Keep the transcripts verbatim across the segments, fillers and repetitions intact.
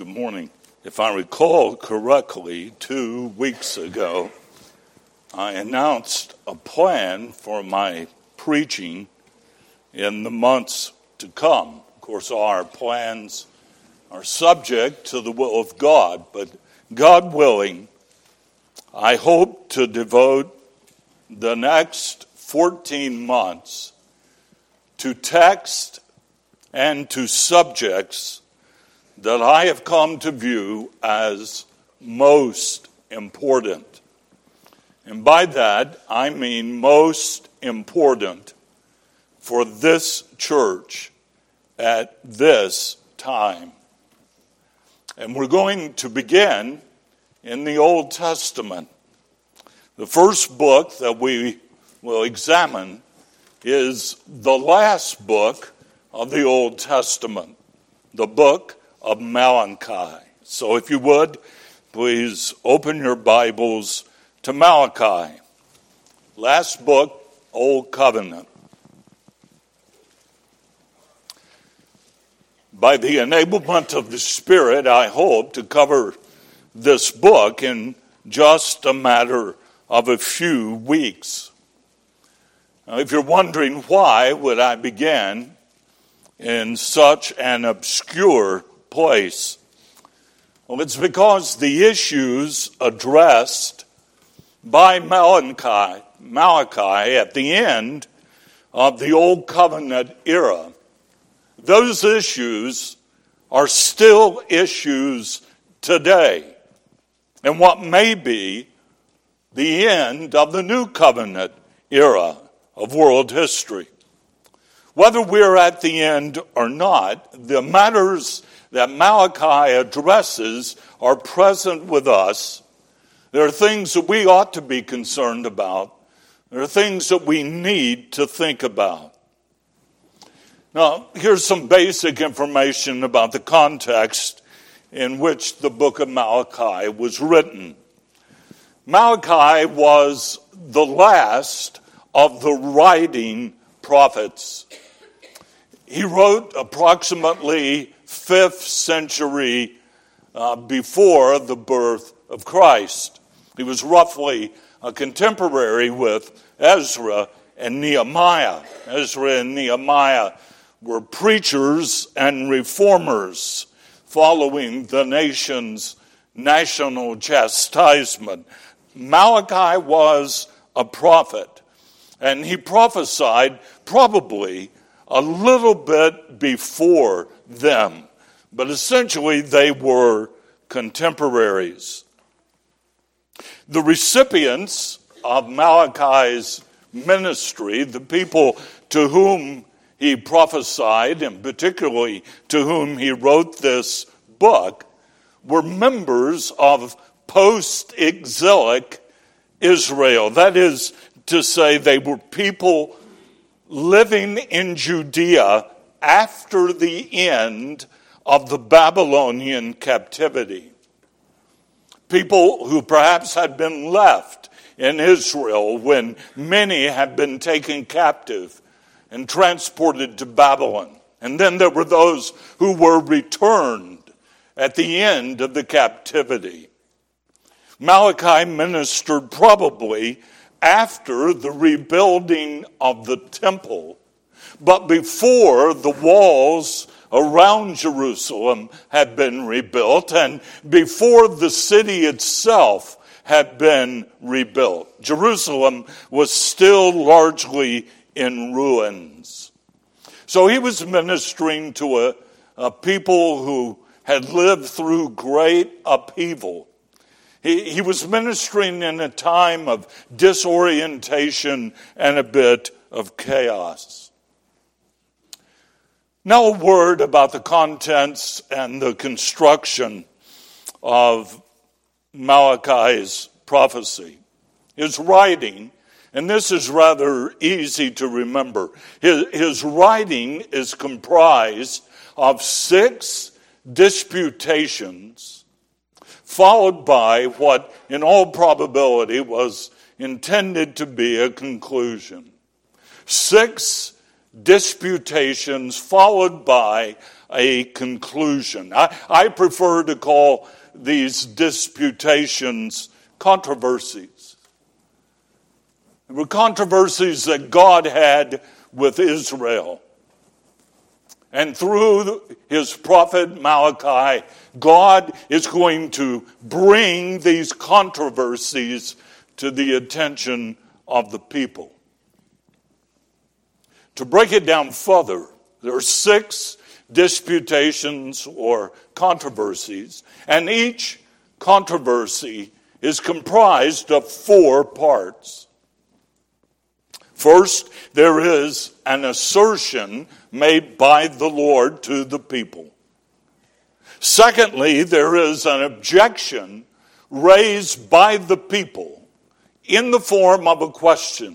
Good morning. If I recall correctly, two weeks ago, I announced a plan for my preaching in the months to come. Of course, all our plans are subject to the will of God, but God willing, I hope to devote the next fourteen months to text and to subjects that I have come to view as most important. And by that, I mean most important for this church at this time. And we're going to begin in the Old Testament. The first book that we will examine is the last book of the Old Testament, the book of Malachi. So if you would, please open your Bibles to Malachi. Last book, Old Covenant. By the enablement of the Spirit, I hope to cover this book in just a matter of a few weeks. Now, if you're wondering why would I begin in such an obscure place, well, it's because the issues addressed by Malachi, Malachi at the end of the Old Covenant era, those issues are still issues today, and what may be the end of the New Covenant era of world history. Whether we're at the end or not, the matters that Malachi addresses are present with us. There are things that we ought to be concerned about. There are things that we need to think about. Now, here's some basic information about the context in which the book of Malachi was written. Malachi was the last of the writing prophets. He wrote approximately fifth century uh, before the birth of Christ. He was roughly a contemporary with Ezra and Nehemiah. Ezra and Nehemiah were preachers and reformers following the nation's national chastisement. Malachi was a prophet, and he prophesied probably a little bit before them, but essentially they were contemporaries. The recipients of Malachi's ministry, the people to whom he prophesied, and particularly to whom he wrote this book, were members of post-exilic Israel. That is to say, they were people living in Judea after the end of the Babylonian captivity. People who perhaps had been left in Israel when many had been taken captive and transported to Babylon. And then there were those who were returned at the end of the captivity. Malachi ministered probably after the rebuilding of the temple, but before the walls around Jerusalem had been rebuilt and before the city itself had been rebuilt. Jerusalem was still largely in ruins. So he was ministering to a, a people who had lived through great upheaval. He, he was ministering in a time of disorientation and a bit of chaos. Now a word about the contents and the construction of Malachi's prophecy. His writing, and this is rather easy to remember, his, his writing is comprised of six disputations followed by what in all probability was intended to be a conclusion. Six disputations followed by a conclusion. I, I prefer to call these disputations controversies. There were controversies that God had with Israel. And through his prophet Malachi, God is going to bring these controversies to the attention of the people. To break it down further, there are six disputations or controversies, and each controversy is comprised of four parts. First, there is an assertion made by the Lord to the people. Secondly, there is an objection raised by the people in the form of a question.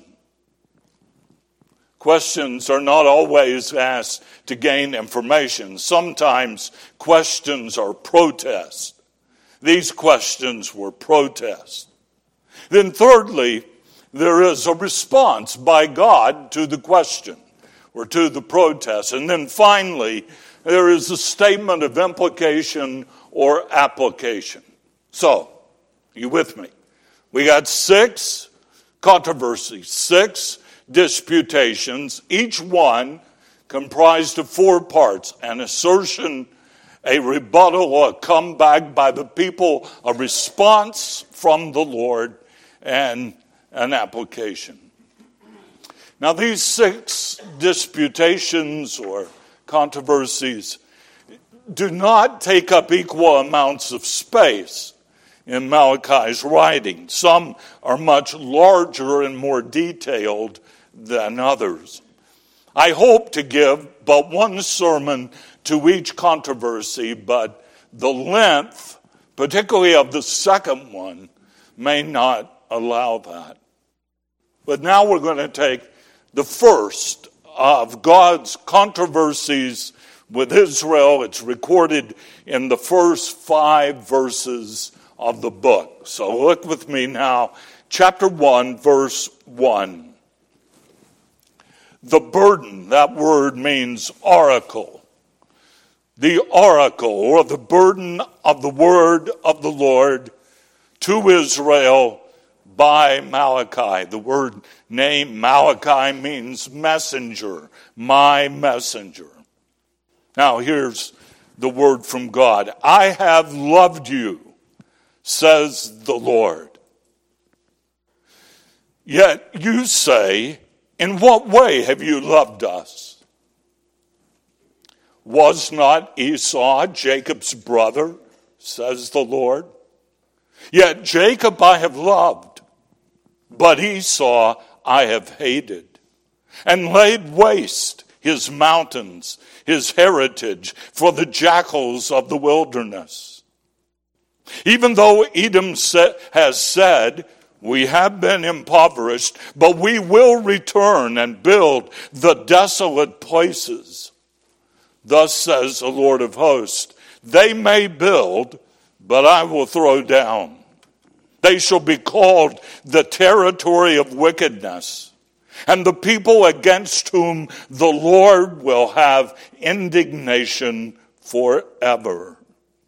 Questions are not always asked to gain information. Sometimes questions are protests. These questions were protests. Then thirdly, there is a response by God to the question or to the protest. And then finally, there is a statement of implication or application. So, are you with me? We got six controversies, six disputations, each one comprised of four parts: an assertion, a rebuttal, a comeback by the people, a response from the Lord, and an application. Now, these six disputations or controversies do not take up equal amounts of space in Malachi's writing. Some are much larger and more detailed than others. I hope to give but one sermon to each controversy, but the length, particularly of the second one, may not allow that. But now we're going to take the first of God's controversies with Israel. It's recorded in the first five verses of the book. So look with me now, chapter one, verse one. The burden, that word means oracle. The oracle, or the burden of the word of the Lord to Israel by Malachi. The word name Malachi means messenger, my messenger. Now here's the word from God. I have loved you, says the Lord. Yet you say, in what way have you loved us? Was not Esau Jacob's brother, says the Lord? Yet Jacob I have loved, but Esau I have hated, and laid waste his mountains, his heritage, for the jackals of the wilderness. Even though Edom has said, we have been impoverished, but we will return and build the desolate places. Thus says the Lord of hosts, they may build, but I will throw down. They shall be called the territory of wickedness, and the people against whom the Lord will have indignation forever.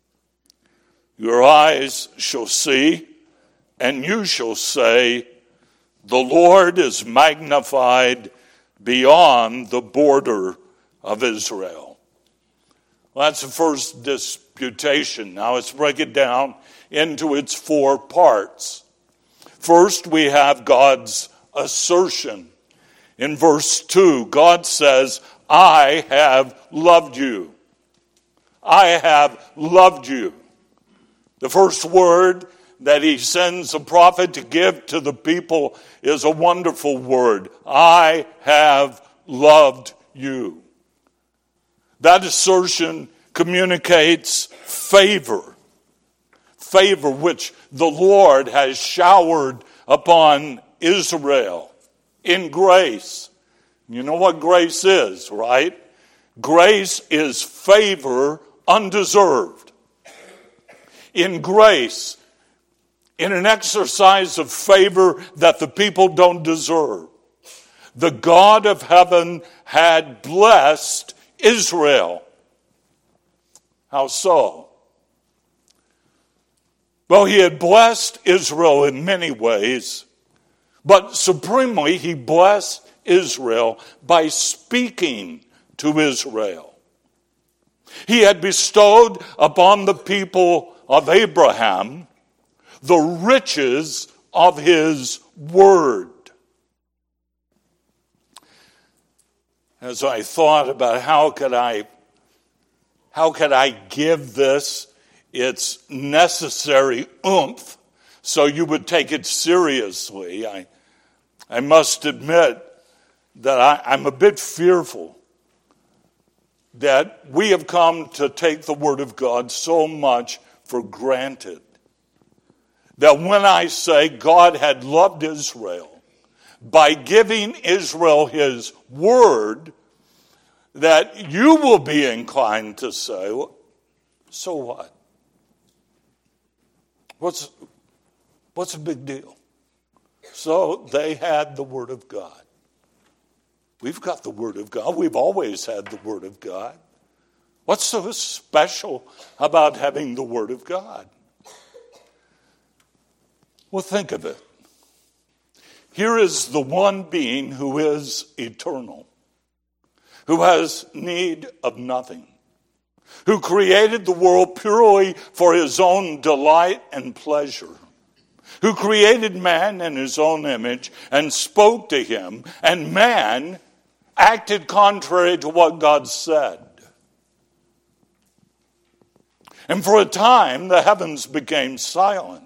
Your eyes shall see, and you shall say, the Lord is magnified beyond the border of Israel. Well, that's the first disputation. Now let's break it down into its four parts. First, we have God's assertion. In verse two, God says, I have loved you. I have loved you. The first word that he sends a prophet to give to the people is a wonderful word. I have loved you. That assertion communicates favor. Favor which the Lord has showered upon Israel in grace. You know what grace is, right? Grace is favor undeserved. In grace, in an exercise of favor that the people don't deserve, the God of heaven had blessed Israel. How so? Well, he had blessed Israel in many ways, but supremely he blessed Israel by speaking to Israel. He had bestowed upon the people of Abraham the riches of his word. As I thought about how could I, how could I give this its necessary oomph so you would take it seriously, I, I must admit that I, I'm a bit fearful that we have come to take the Word of God so much for granted that when I say God had loved Israel by giving Israel his word, that you will be inclined to say, well, so what? What's, what's a big deal? So they had the Word of God. We've got the Word of God. We've always had the Word of God. What's so special about having the Word of God? Well, think of it. Here is the one being who is eternal, who has need of nothing, who created the world purely for his own delight and pleasure, who created man in his own image and spoke to him, and man acted contrary to what God said. And for a time, the heavens became silent.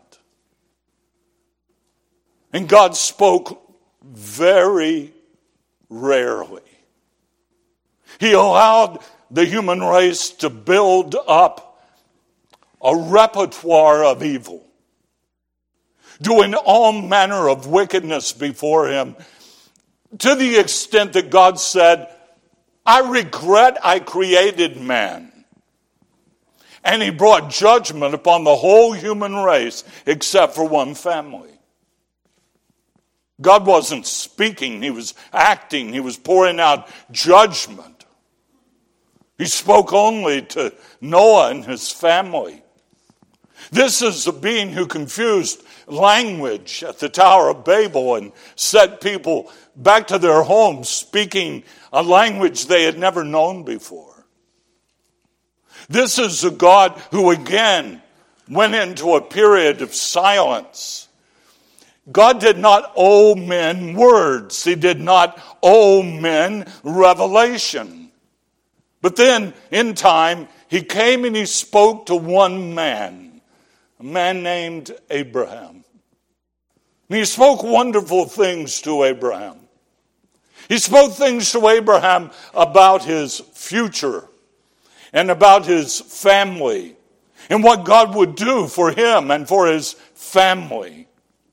And God spoke very rarely. He allowed the human race to build up a repertoire of evil, doing all manner of wickedness before him, to the extent that God said, I regret I created man. And he brought judgment upon the whole human race except for one family. God wasn't speaking, he was acting, he was pouring out judgment. He spoke only to Noah and his family. This is a being who confused language at the Tower of Babel and set people back to their homes speaking a language they had never known before. This is a God who again went into a period of silence. God did not owe men words. He did not owe men revelation. But then, in time, he came and he spoke to one man, a man named Abraham. And he spoke wonderful things to Abraham. He spoke things to Abraham about his future and about his family and what God would do for him and for his family.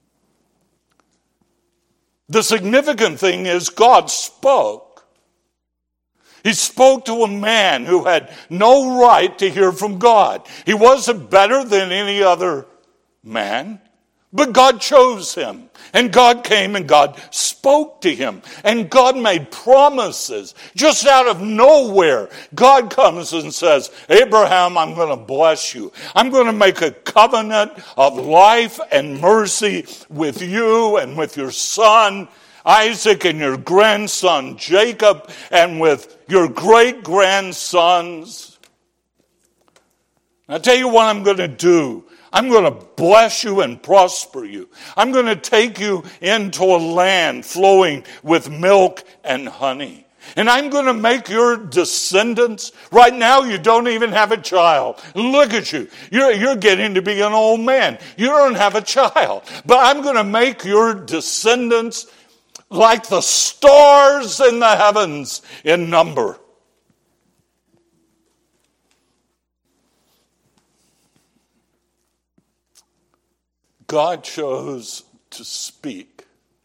The significant thing is God spoke. He spoke to a man who had no right to hear from God. He wasn't better than any other man, but God chose him. And God came and God spoke to him. And God made promises just out of nowhere. God comes and says, Abraham, I'm going to bless you. I'm going to make a covenant of life and mercy with you and with your son Isaac and your grandson Jacob and with your great-grandsons. I'll tell you what I'm going to do. I'm going to bless you and prosper you. I'm going to take you into a land flowing with milk and honey. And I'm going to make your descendants, right now you don't even have a child. Look at you. You're, you're getting to be an old man. You don't have a child. But I'm going to make your descendants like the stars in the heavens in number. God chose to speak.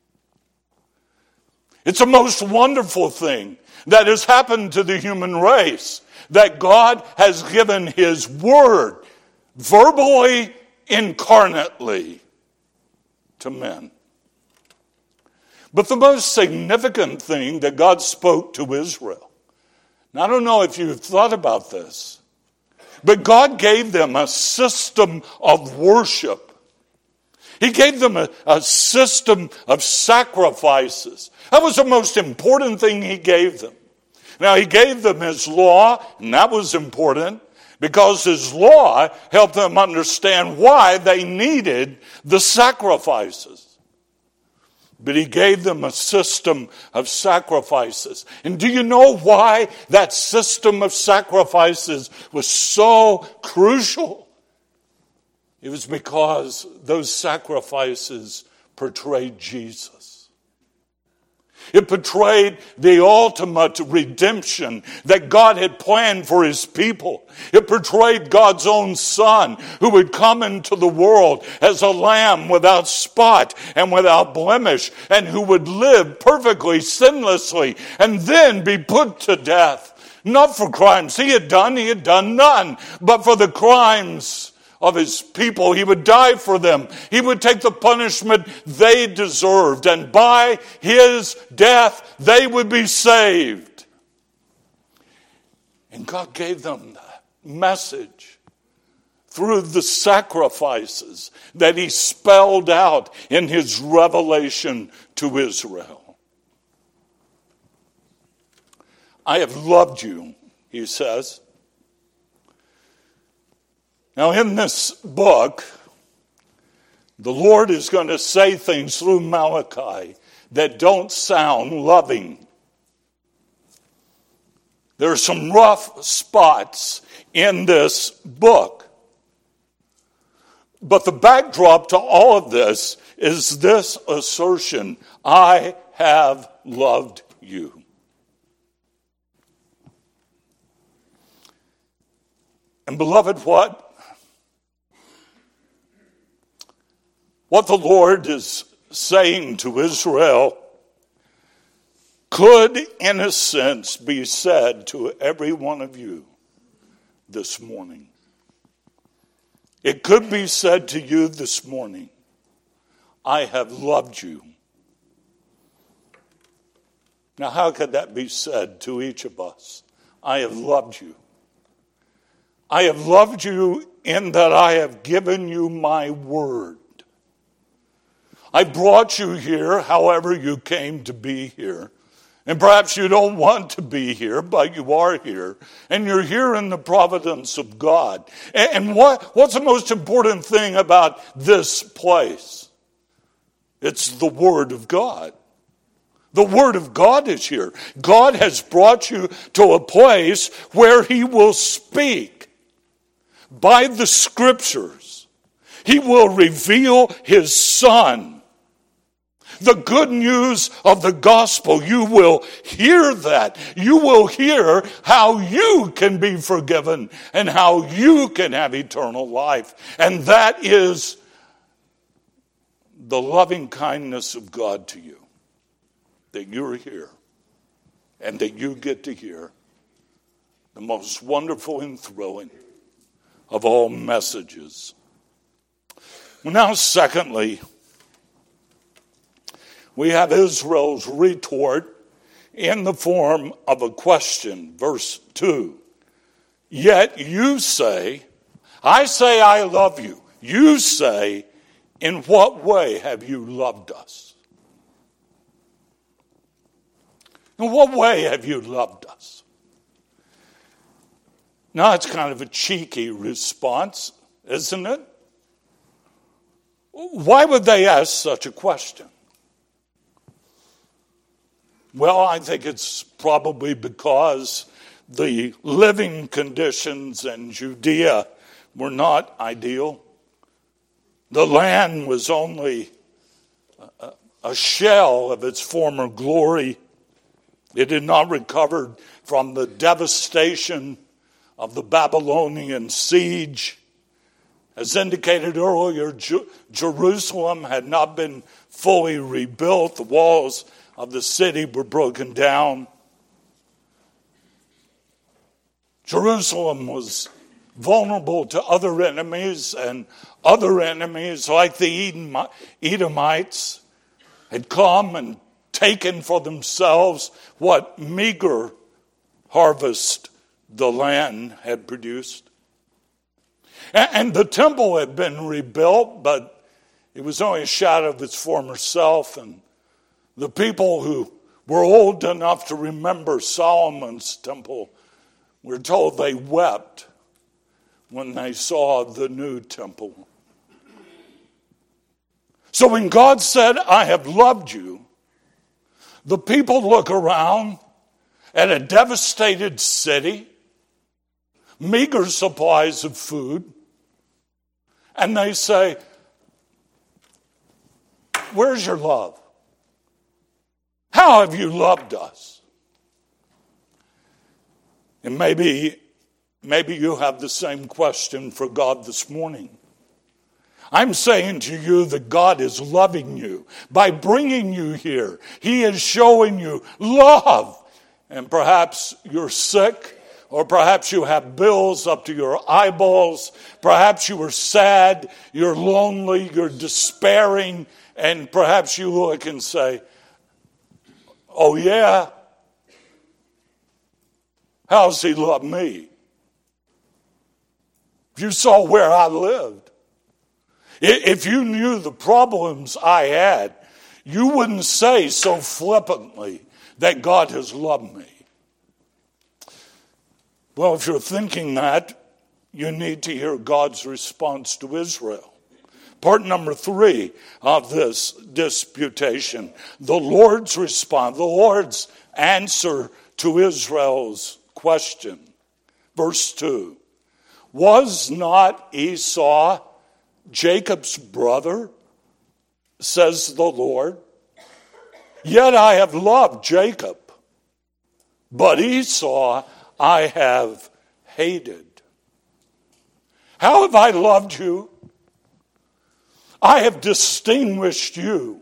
It's a most wonderful thing that has happened to the human race, that God has given his word verbally, incarnately to men. But the most significant thing that God spoke to Israel, and I don't know if you've thought about this, But God gave them a system of worship. He gave them a, a system of sacrifices. That was the most important thing he gave them. Now, he gave them his law, and that was important because his law helped them understand why they needed the sacrifices. But he gave them a system of sacrifices. And do you know why that system of sacrifices was so crucial? It was because those sacrifices portrayed Jesus. It portrayed the ultimate redemption that God had planned for his people. It portrayed God's own Son who would come into the world as a lamb without spot and without blemish, and who would live perfectly, sinlessly, and then be put to death. Not for crimes he had done, he had done none, but for the crimes of his people. He would die for them. He would take the punishment they deserved. And by his death, they would be saved. And God gave them that message through the sacrifices that he spelled out in his revelation to Israel. I have loved you, he says. Now, in this book, the Lord is going to say things through Malachi that don't sound loving. There are some rough spots in this book. But the backdrop to all of this is this assertion: I have loved you. And beloved, what? What the Lord is saying to Israel could, in a sense, be said to every one of you this morning. It could be said to you this morning, I have loved you. Now, how could that be said to each of us? I have loved you. I have loved you in that I have given you my word. I brought you here however you came to be here. And perhaps you don't want to be here, but you are here. And you're here in the providence of God. And what, what's the most important thing about this place? It's the Word of God. The Word of God is here. God has brought you to a place where he will speak by the Scriptures. He will reveal his Son. The good news of the gospel, you will hear that. You will hear how you can be forgiven and how you can have eternal life. And that is the loving kindness of God to you, that you're here and that you get to hear the most wonderful and thrilling of all messages. Now, secondly, we have Israel's retort in the form of a question. Verse two. Yet you say, I say I love you. You say, in what way have you loved us? In what way have you loved us? Now, it's kind of a cheeky response, isn't it? Why would they ask such a question? Well, I think it's probably because the living conditions in Judea were not ideal. The land was only a, a shell of its former glory. It had not recovered from the devastation of the Babylonian siege. As indicated earlier, Ju- Jerusalem had not been fully rebuilt. The walls of the city were broken down. Jerusalem was vulnerable to other enemies, and other enemies like the Edomites had come and taken for themselves what meager harvest the land had produced. And the temple had been rebuilt, but it was only a shadow of its former self. And the people who were old enough to remember Solomon's temple, we're told they wept when they saw the new temple. So when God said, I have loved you, the people look around at a devastated city, meager supplies of food, and they say, where's your love? How have you loved us? And maybe, maybe you have the same question for God this morning. I'm saying to you that God is loving you by bringing you here. He is showing you love. And perhaps you're sick, or perhaps you have bills up to your eyeballs. Perhaps you are sad, you're lonely, you're despairing, and perhaps you look and say, oh yeah, how's he love me? If you saw where I lived, if you knew the problems I had, you wouldn't say so flippantly that God has loved me. Well, if you're thinking that, you need to hear God's response to Israel. Part number three of this disputation, the Lord's response, the Lord's answer to Israel's question. Verse two, was not Esau Jacob's brother, says the Lord? Yet I have loved Jacob, but Esau I have hated. How have I loved you? I have distinguished you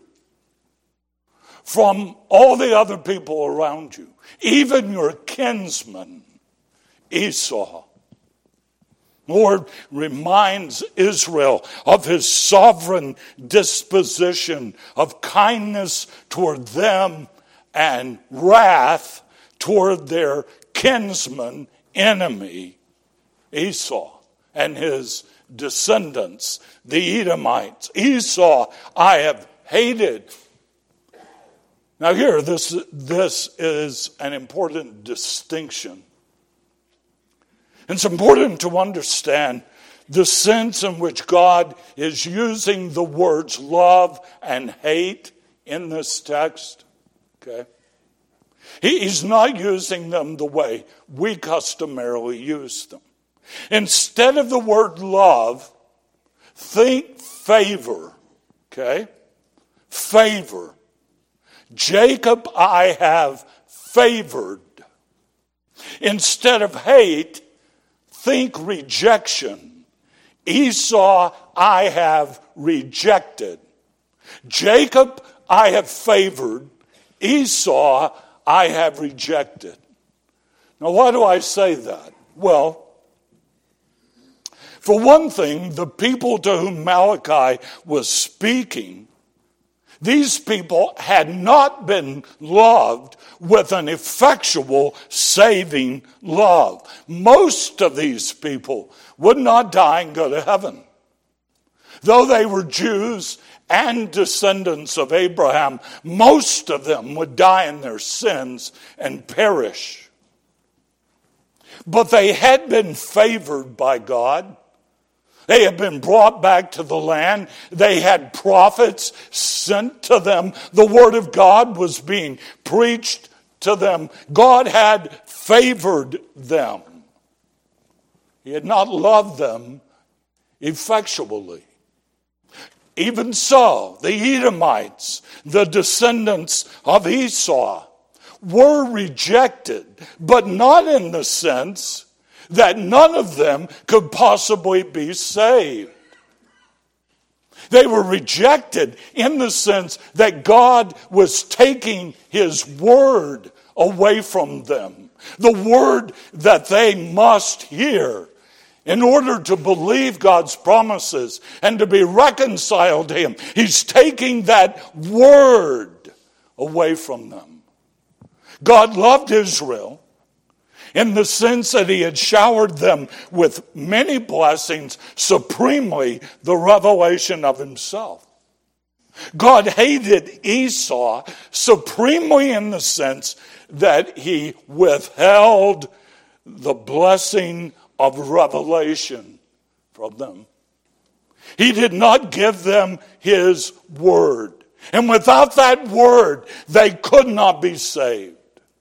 from all the other people around you, even your kinsman, Esau. The Lord reminds Israel of his sovereign disposition of kindness toward them and wrath toward their kinsman enemy, Esau, and his descendants, the Edomites. Esau I have hated. Now here, this, this is an important distinction. It's important to understand the sense in which God is using the words love and hate in this text. Okay? He's not using them the way we customarily use them. Instead of the word love, think favor. Okay? Favor. Jacob I have favored. Instead of hate, think rejection. Esau I have rejected. Jacob I have favored. Esau I have rejected. Now, why do I say that? Well, for one thing, the people to whom Malachi was speaking, these people had not been loved with an effectual saving love. Most of these people would not die and go to heaven. Though they were Jews and descendants of Abraham, most of them would die in their sins and perish. But they had been favored by God. They had been brought back to the land. They had prophets sent to them. The word of God was being preached to them. God had favored them. He had not loved them effectually. Even so, the Edomites, the descendants of Esau, were rejected, but not in the sense that none of them could possibly be saved. They were rejected in the sense that God was taking his word away from them. The word that they must hear in order to believe God's promises and to be reconciled to him. He's taking that word away from them. God loved Israel. in the sense that he had showered them with many blessings, supremely the revelation of himself. God hated Esau supremely in the sense that he withheld the blessing of revelation from them. He did not give them his word. And without that word, they could not be saved.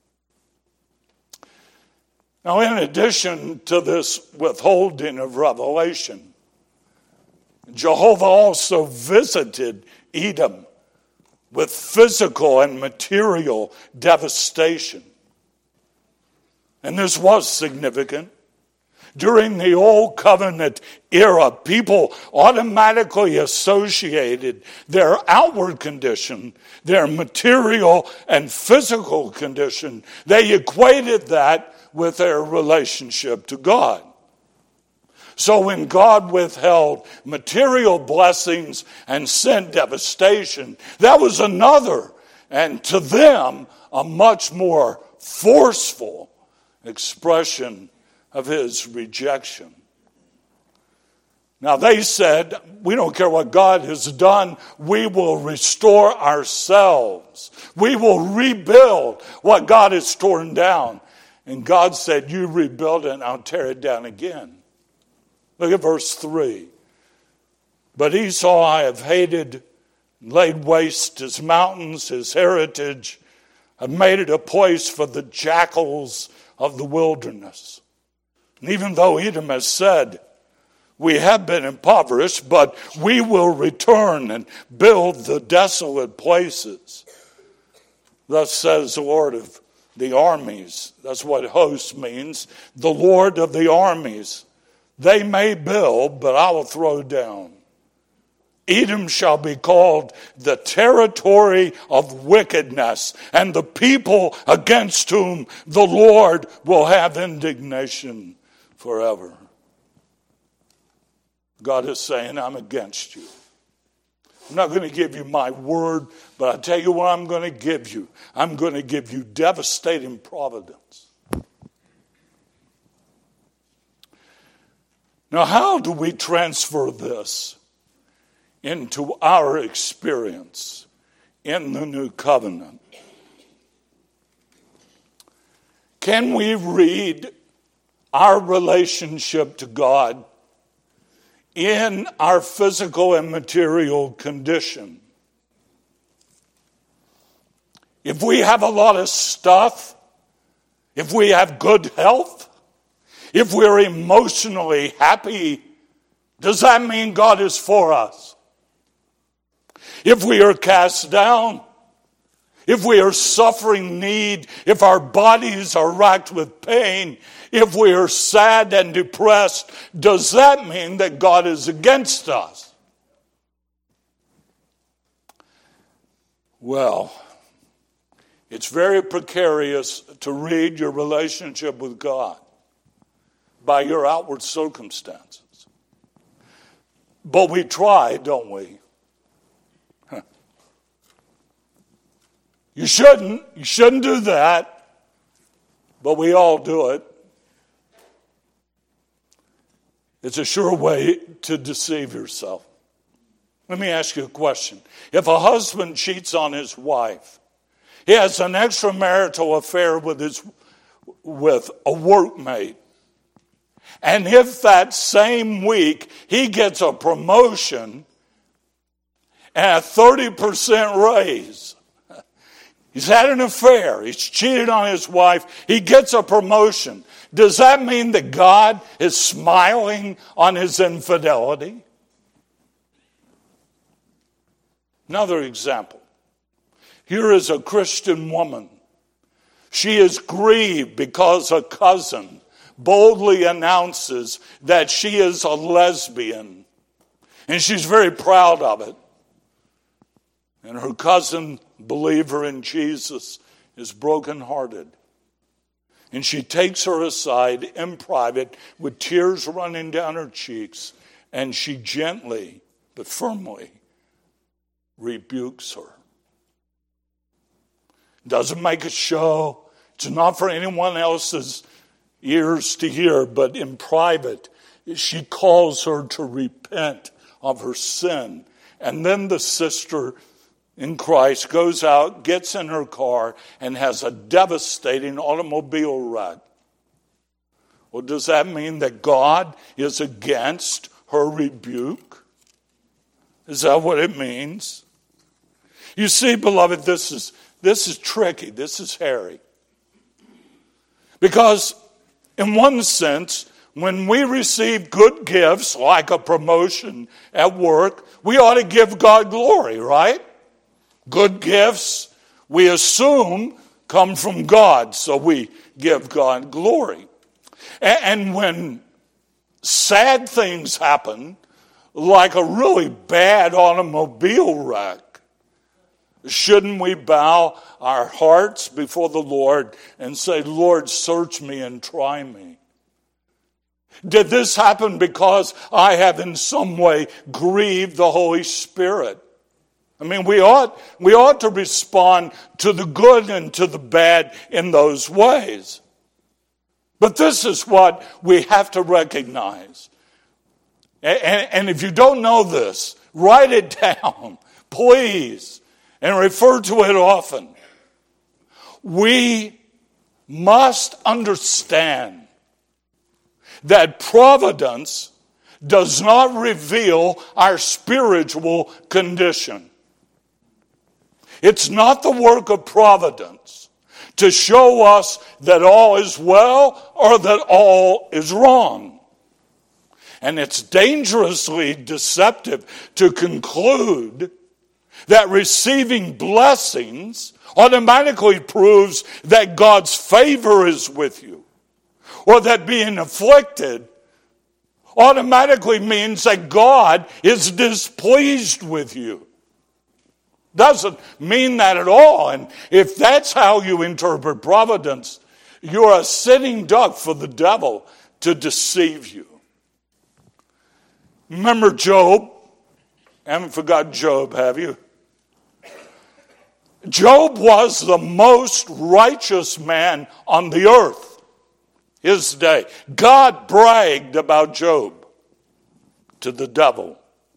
Now, in addition to this withholding of revelation, Jehovah also visited Edom with physical and material devastation. And this was significant. During the Old Covenant era, people automatically associated their outward condition, their material and physical condition, they equated that with their relationship to God. So when God withheld material blessings and sent devastation, that was another, and to them, a much more forceful expression of his rejection. Now they said, we don't care what God has done, we will restore ourselves. We will rebuild what God has torn down. And God said, you rebuild it and I'll tear it down again. Look at verse three. But Esau I have hated, laid waste his mountains, his heritage. I've made it a place for the jackals of the wilderness. And even though Edom has said, we have been impoverished, but we will return and build the desolate places. Thus says the Lord of the armies. That's what host means. The Lord of the armies. They may build, but I will throw down. Edom shall be called the territory of wickedness, and the people against whom the Lord will have indignation forever. God is saying, I'm against you. I'm not going to give you my word, but I tell you what I'm going to give you. I'm going to give you devastating providence. Now, how do we transfer this into our experience in the new covenant? Can we read our relationship to God in our physical and material condition? If we have a lot of stuff, if we have good health, if we're emotionally happy, does that mean God is for us? If we are cast down, if we are suffering need, if our bodies are racked with pain, if we are sad and depressed, does that mean that God is against us? Well, it's very precarious to read your relationship with God by your outward circumstances. But we try, don't we? Huh. You shouldn't. You shouldn't do that. But we all do it. It's a sure way to deceive yourself. Let me ask you a question. If a husband cheats on his wife, he has an extramarital affair with his with a workmate, and if that same week he gets a promotion and a thirty percent raise, he's had an affair, he's cheated on his wife, he gets a promotion, does that mean that God is smiling on his infidelity? Another example. Here is a Christian woman. She is grieved because a cousin boldly announces that she is a lesbian. And she's very proud of it. And her cousin, believer in Jesus, is brokenhearted. And she takes her aside in private with tears running down her cheeks, and she gently but firmly rebukes her. Doesn't make a show. It's not for anyone else's ears to hear, but in private, she calls her to repent of her sin. And then the sister in Christ goes out, gets in her car, and has a devastating automobile wreck. Well, does that mean that God is against her rebuke? Is that what it means? You see, beloved, this is this is tricky. This is hairy. Because in one sense, when we receive good gifts, like a promotion at work, we ought to give God glory, right? Good gifts, we assume, come from God, so we give God glory. And when sad things happen, like a really bad automobile wreck, shouldn't we bow our hearts before the Lord and say, Lord, search me and try me? Did this happen because I have in some way grieved the Holy Spirit? I mean, we ought, we ought to respond to the good and to the bad in those ways. But this is what we have to recognize. And, and if you don't know this, write it down, please. And refer to it often. We must understand that providence does not reveal our spiritual condition. It's not the work of providence to show us that all is well or that all is wrong. And it's dangerously deceptive to conclude that receiving blessings automatically proves that God's favor is with you, or that being afflicted automatically means that God is displeased with you. Doesn't mean that at all. And if that's how you interpret providence, you're a sitting duck for the devil to deceive you. Remember Job? Haven't forgotten Job, have you? Job was the most righteous man on the earth his day. God bragged about Job to the devil.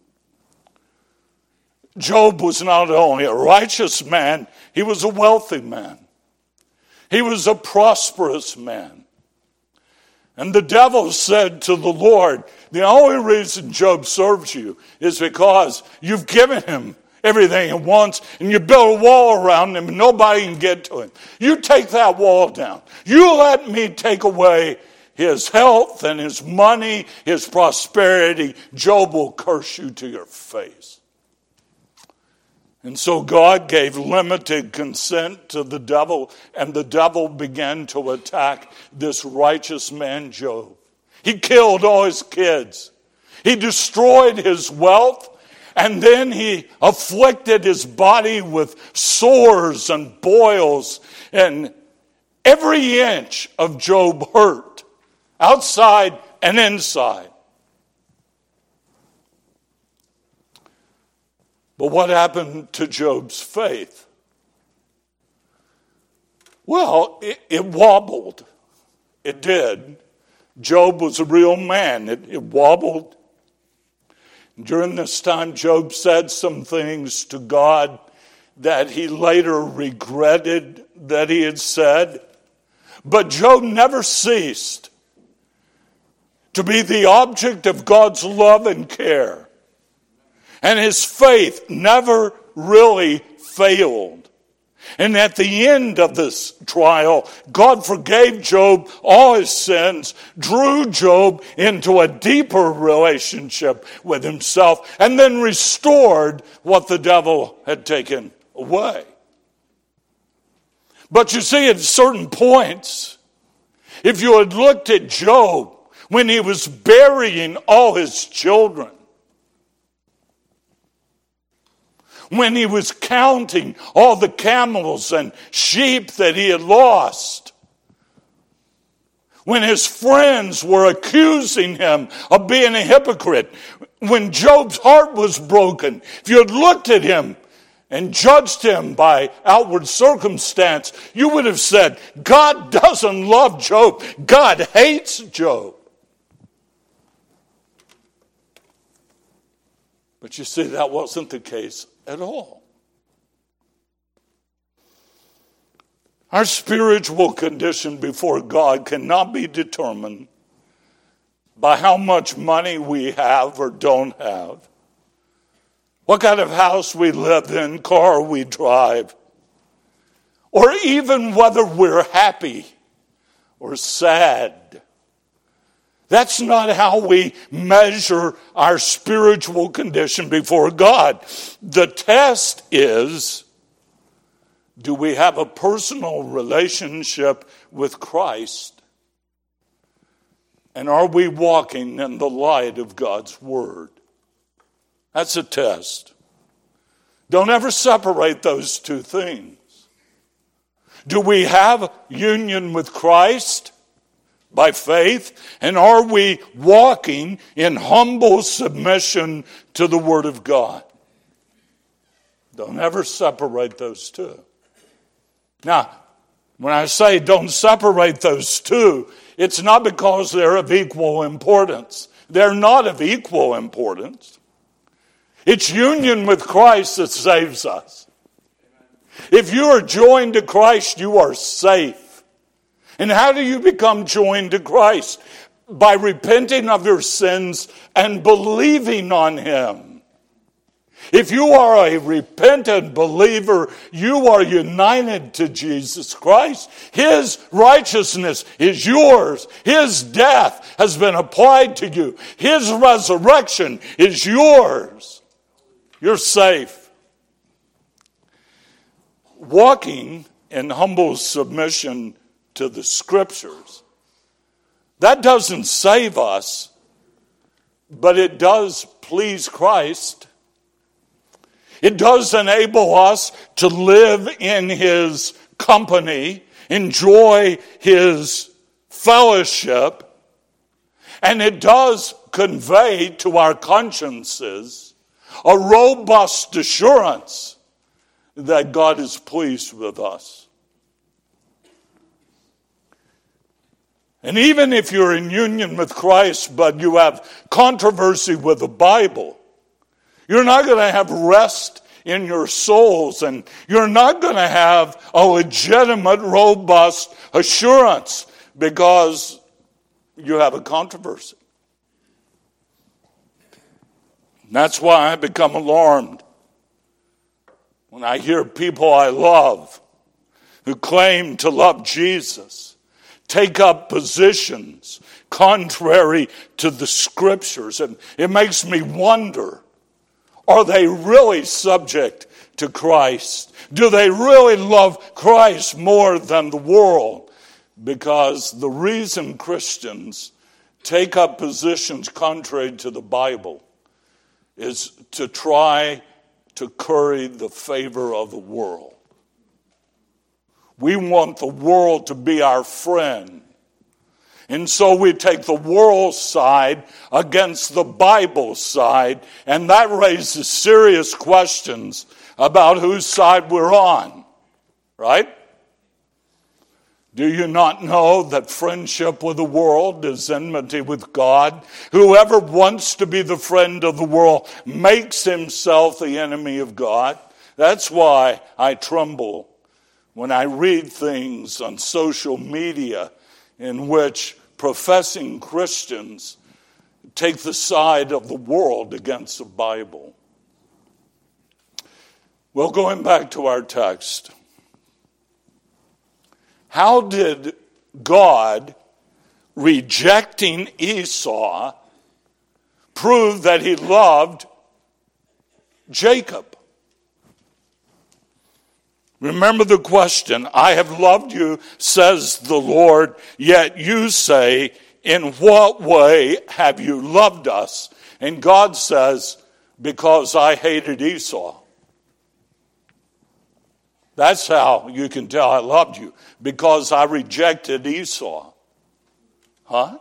Job was not only a righteous man, he was a wealthy man. He was a prosperous man. And the devil said to the Lord, the only reason Job serves you is because you've given him everything he wants, and you build a wall around him and nobody can get to him. You take that wall down. You let me take away his health and his money, his prosperity. Job will curse you to your face. And so God gave limited consent to the devil, and the devil began to attack this righteous man, Job. He killed all his kids. He destroyed his wealth. And then he afflicted his body with sores and boils. And every inch of Job hurt, outside and inside. But what happened to Job's faith? Well, it, it wobbled. It did. Job was a real man. It, it wobbled. During this time, Job said some things to God that he later regretted that he had said. But Job never ceased to be the object of God's love and care. And his faith never really failed. And at the end of this trial, God forgave Job all his sins, drew Job into a deeper relationship with himself, and then restored what the devil had taken away. But you see, at certain points, if you had looked at Job when he was burying all his children, when he was counting all the camels and sheep that he had lost, when his friends were accusing him of being a hypocrite, when Job's heart was broken, if you had looked at him and judged him by outward circumstance, you would have said, God doesn't love Job. God hates Job. But you see, that wasn't the case at all. Our spiritual condition before God cannot be determined by how much money we have or don't have, what kind of house we live in, car we drive, or even whether we're happy or sad. That's not how we measure our spiritual condition before God. The test is, do we have a personal relationship with Christ? And are we walking in the light of God's Word? That's a test. Don't ever separate those two things. Do we have union with Christ by faith? And are we walking in humble submission to the Word of God? Don't ever separate those two. Now, when I say don't separate those two, it's not because they're of equal importance. They're not of equal importance. It's union with Christ that saves us. If you are joined to Christ, you are safe. And how do you become joined to Christ? By repenting of your sins and believing on Him. If you are a repentant believer, you are united to Jesus Christ. His righteousness is yours. His death has been applied to you. His resurrection is yours. You're safe. Walking in humble submission to the Scriptures, that doesn't save us, but it does please Christ. It does enable us to live in His company, enjoy His fellowship, and it does convey to our consciences a robust assurance that God is pleased with us. And even if you're in union with Christ, but you have controversy with the Bible, you're not going to have rest in your souls, and you're not going to have a legitimate, robust assurance because you have a controversy. That's why I become alarmed when I hear people I love who claim to love Jesus take up positions contrary to the Scriptures. And it makes me wonder, are they really subject to Christ? Do they really love Christ more than the world? Because the reason Christians take up positions contrary to the Bible is to try to curry the favor of the world. We want the world to be our friend. And so we take the world's side against the Bible's side, and that raises serious questions about whose side we're on, right? Do you not know that friendship with the world is enmity with God? Whoever wants to be the friend of the world makes himself the enemy of God. That's why I tremble when I read things on social media in which professing Christians take the side of the world against the Bible. Well, going back to our text, how did God, rejecting Esau, prove that he loved Jacob? Remember the question, I have loved you, says the Lord, yet you say, in what way have you loved us? And God says, because I hated Esau. That's how you can tell I loved you, because I rejected Esau. Huh?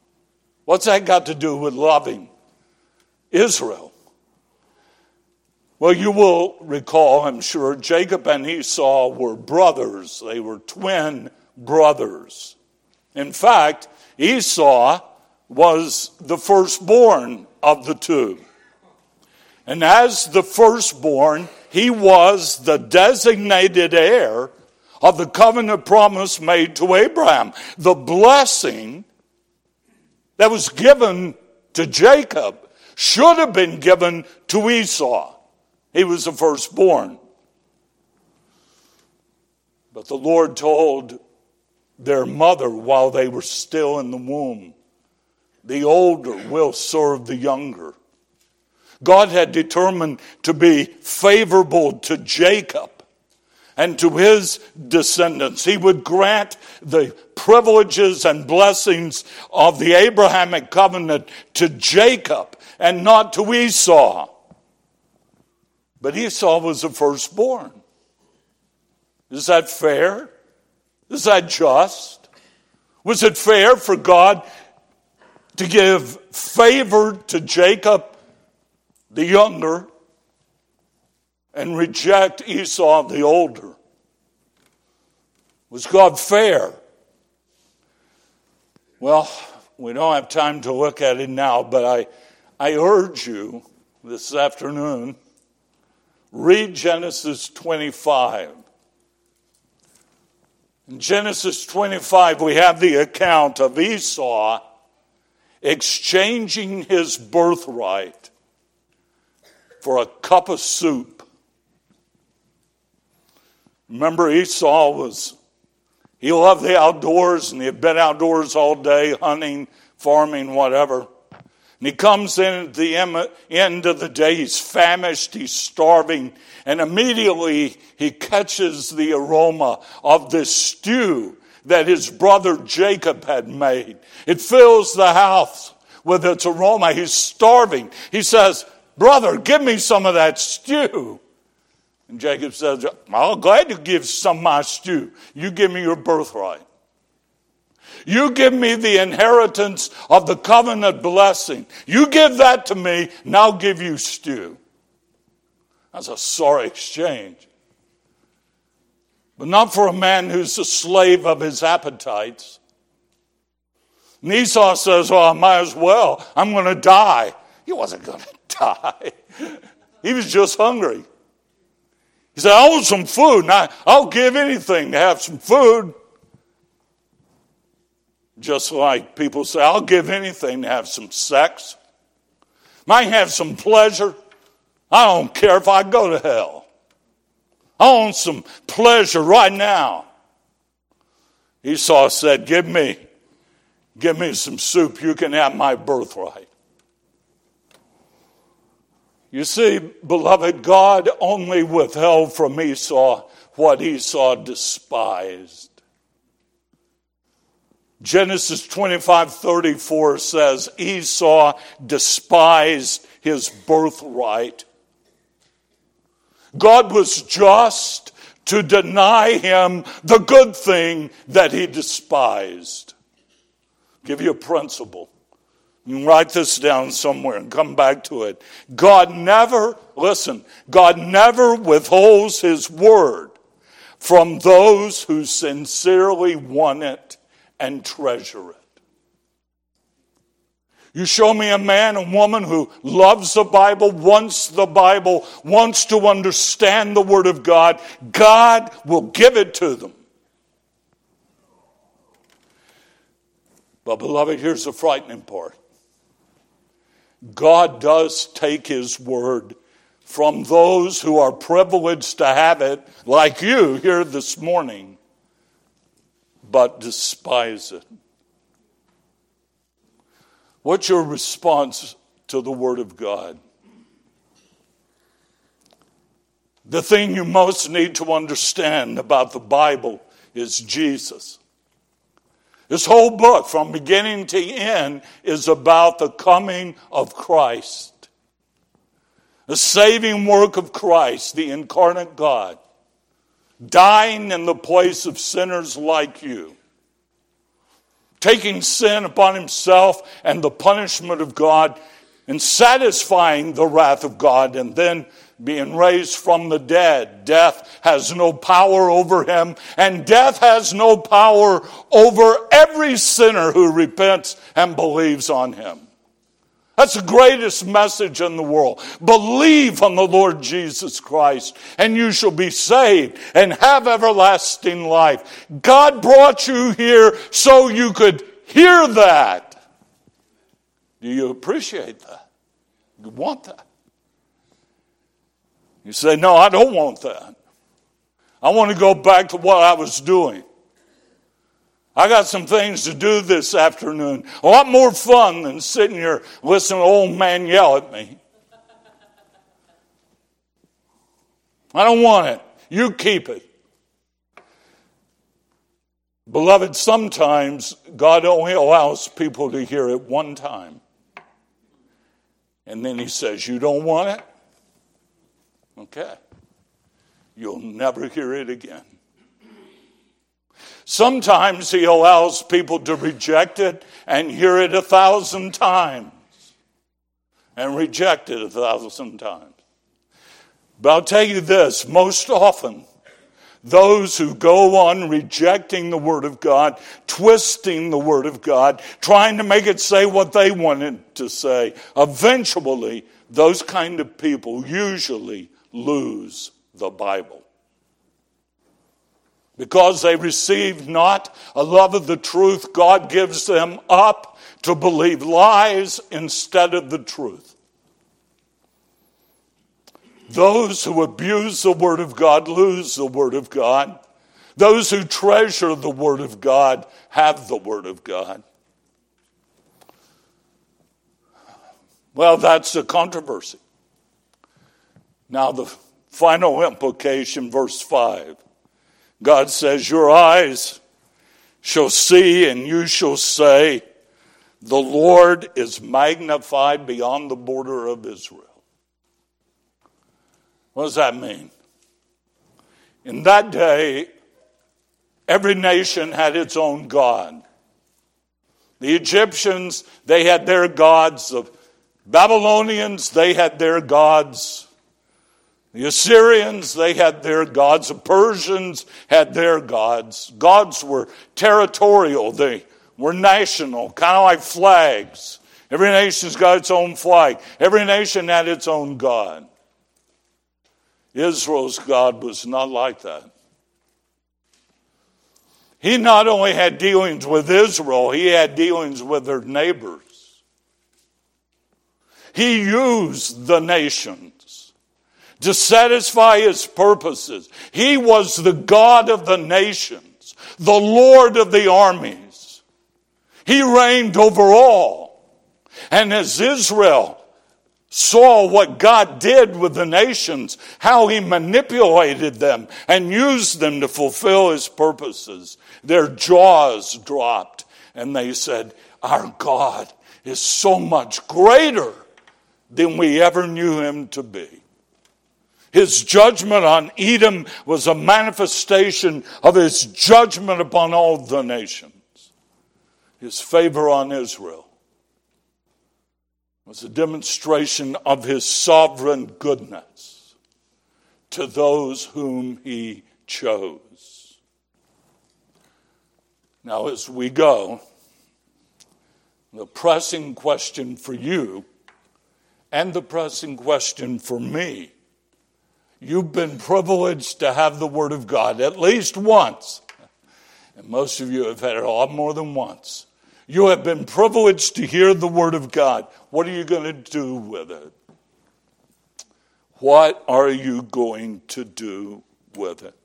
What's that got to do with loving Israel? Well, you will recall, I'm sure, Jacob and Esau were brothers. They were twin brothers. In fact, Esau was the firstborn of the two. And as the firstborn, he was the designated heir of the covenant promise made to Abraham. The blessing that was given to Jacob should have been given to Esau. He was the firstborn. But the Lord told their mother while they were still in the womb, the older will serve the younger. God had determined to be favorable to Jacob and to his descendants. He would grant the privileges and blessings of the Abrahamic covenant to Jacob and not to Esau. But Esau was the firstborn. Is that fair? Is that just? Was it fair for God to give favor to Jacob, the younger, and reject Esau, the older? Was God fair? Well, we don't have time to look at it now, but I, I urge you this afternoon, read Genesis twenty-five. In Genesis twenty-five, we have the account of Esau exchanging his birthright for a cup of soup. Remember, Esau was, he loved the outdoors, and he had been outdoors all day, hunting, farming, whatever. And he comes in at the end of the day, he's famished, he's starving, and immediately he catches the aroma of this stew that his brother Jacob had made. It fills the house with its aroma. He's starving. He says, "Brother, give me some of that stew." And Jacob says, "I'm glad to give some of my stew. You give me your birthright. You give me the inheritance of the covenant blessing. You give that to me, and I'll give you stew." That's a sorry exchange. But not for a man who's a slave of his appetites. And Esau says, "Well, I might as well. I'm going to die." He wasn't going to die. He was just hungry. He said, "I want some food, and I, I'll give anything to have some food." Just like people say, "I'll give anything to have some sex. I can have some pleasure. I don't care if I go to hell. I want some pleasure right now." Esau said, give me, give me some soup. You can have my birthright. You see, beloved, God only withheld from Esau what Esau despised. Genesis twenty-five thirty-four says Esau despised his birthright. God was just to deny him the good thing that he despised. I'll give you a principle. You can write this down somewhere and come back to it. God never, listen, God never withholds his word from those who sincerely want it and treasure it. You show me a man and woman who loves the Bible, wants the Bible, wants to understand the Word of God, God will give it to them. But beloved, here's the frightening part. God does take his word from those who are privileged to have it, like you here this morning, but despise it. What's your response to the Word of God? The thing you most need to understand about the Bible is Jesus. This whole book, from beginning to end, is about the coming of Christ. The saving work of Christ, the incarnate God, dying in the place of sinners like you, taking sin upon himself and the punishment of God, and satisfying the wrath of God, and then being raised from the dead. Death has no power over him, and death has no power over every sinner who repents and believes on him. That's the greatest message in the world. Believe on the Lord Jesus Christ, and you shall be saved and have everlasting life. God brought you here so you could hear that. Do you appreciate that? You want that? You say, no, I don't want that. I want to go back to what I was doing. I got some things to do this afternoon. A lot more fun than sitting here listening to an old man yell at me. I don't want it. You keep it. Beloved, sometimes God only allows people to hear it one time. And then he says, you don't want it? Okay. You'll never hear it again. Sometimes he allows people to reject it and hear it a thousand times. And reject it a thousand times. But I'll tell you this, most often, those who go on rejecting the Word of God, twisting the Word of God, trying to make it say what they want it to say, eventually, those kind of people usually lose the Bible. Because they receive not a love of the truth, God gives them up to believe lies instead of the truth. Those who abuse the Word of God lose the Word of God. Those who treasure the Word of God have the Word of God. Well, that's the controversy. Now the final implication, verse five. God says, your eyes shall see and you shall say, the Lord is magnified beyond the border of Israel. What does that mean? In that day, every nation had its own god. The Egyptians, they had their gods. The Babylonians, they had their gods. The Assyrians, they had their gods. The Persians had their gods. Gods were territorial. They were national, kind of like flags. Every nation's got its own flag. Every nation had its own god. Israel's God was not like that. He not only had dealings with Israel, he had dealings with their neighbors. He used the nations to satisfy his purposes. He was the God of the nations, the Lord of the armies. He reigned over all. And as Israel saw what God did with the nations, how he manipulated them and used them to fulfill his purposes, their jaws dropped and they said, our God is so much greater than we ever knew him to be. His judgment on Edom was a manifestation of his judgment upon all the nations. His favor on Israel was a demonstration of his sovereign goodness to those whom he chose. Now, as we go, the pressing question for you and the pressing question for me, you've been privileged to have the Word of God at least once, and most of you have had it a lot more than once. You have been privileged to hear the Word of God. What are you going to do with it? What are you going to do with it?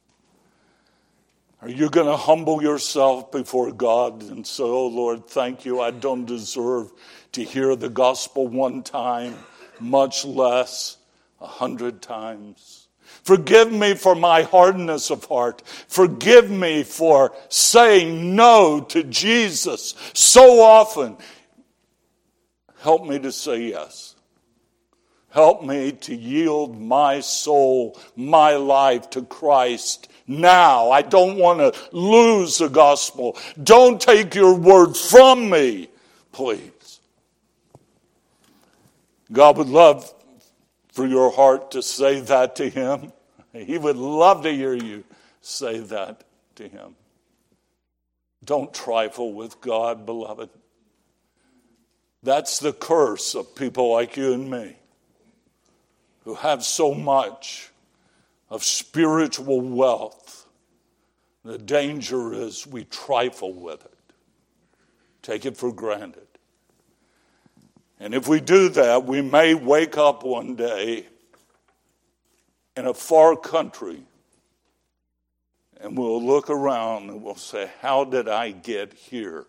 Are you going to humble yourself before God and say, oh Lord, thank you. I don't deserve to hear the gospel one time, much less a hundred times. Forgive me for my hardness of heart. Forgive me for saying no to Jesus so often. Help me to say yes. Help me to yield my soul, my life to Christ now. I don't want to lose the gospel. Don't take your word from me, please. God would love for your heart to say that to him. He would love to hear you say that to him. Don't trifle with God, beloved. That's the curse of people like you and me, who have so much of spiritual wealth. The danger is we trifle with it, take it for granted. And if we do that, we may wake up one day in a far country and we'll look around and we'll say, how did I get here?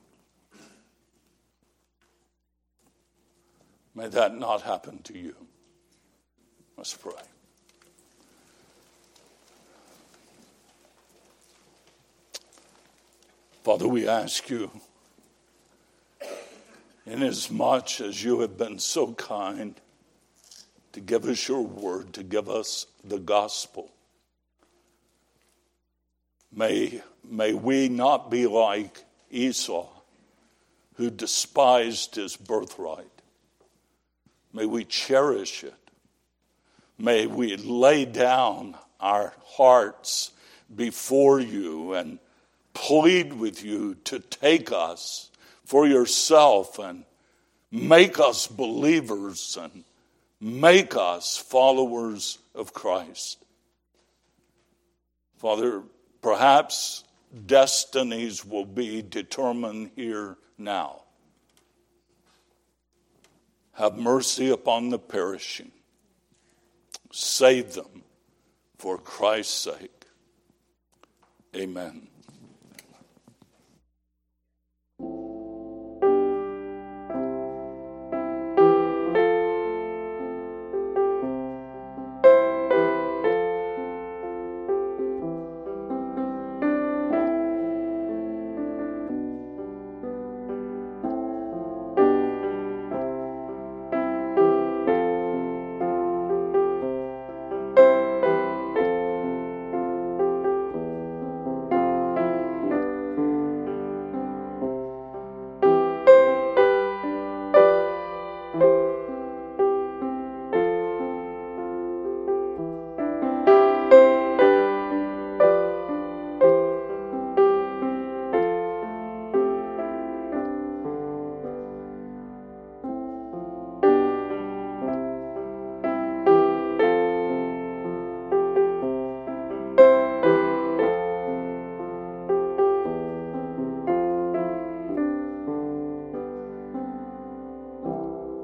May that not happen to you. Let's pray. Father, we ask you, inasmuch as you have been so kind to give us your word, to give us the gospel, may, may we not be like Esau, who despised his birthright. May we cherish it. May we lay down our hearts before you and plead with you to take us for yourself and make us believers and make us followers of Christ. Father, perhaps destinies will be determined here now. Have mercy upon the perishing. Save them for Christ's sake. Amen.